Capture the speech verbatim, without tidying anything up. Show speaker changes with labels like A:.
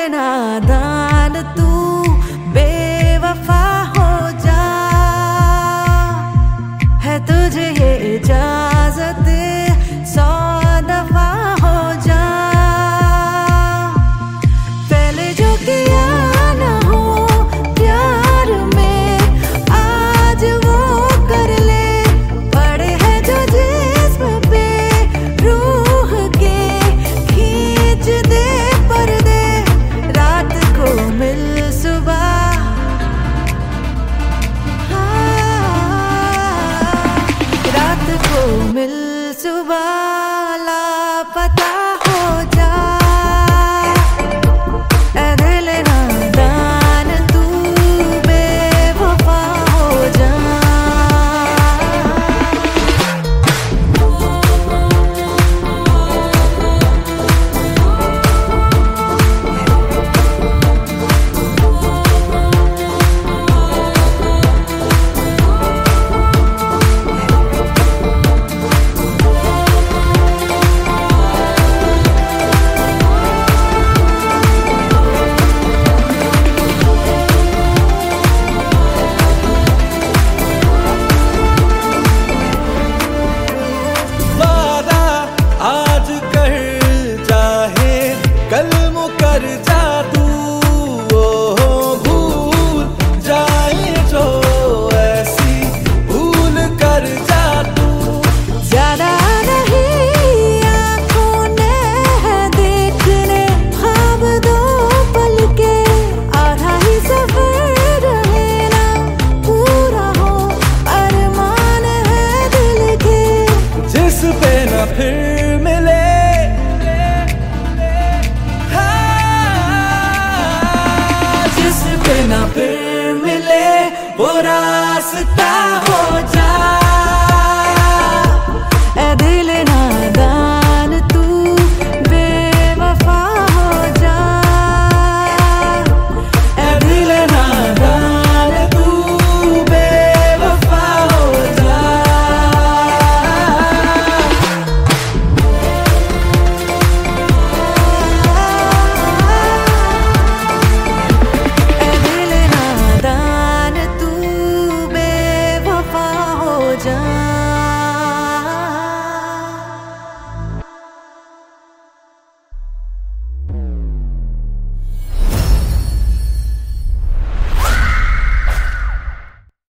A: नादान तू बेवफा हो जा, है तुझे ये इजाजत सौ दफा हो जा। पहले जो किया ना हो प्यार में आज वो कर ले, पड़े है जो जिस्म पे रूह के खींच दे पर्दे। रात को मिल सुबह, रात को मिल सुबह लापता हो जा, ऐ दिल नादान तू बेवफा हो जा।
B: कल मुकर जा तू, ओ भूल जाए जो ऐसी भूल कर जा तू।
A: ज्यादा नहीं आँखों ने है देखने ख्वाब दो पल के, आधा ही सफर रहे ना पूरा हो अरमान है दिल के।
B: जिस पे न फिर मिले
A: ना फिर मिले वो रास्ता हो जा।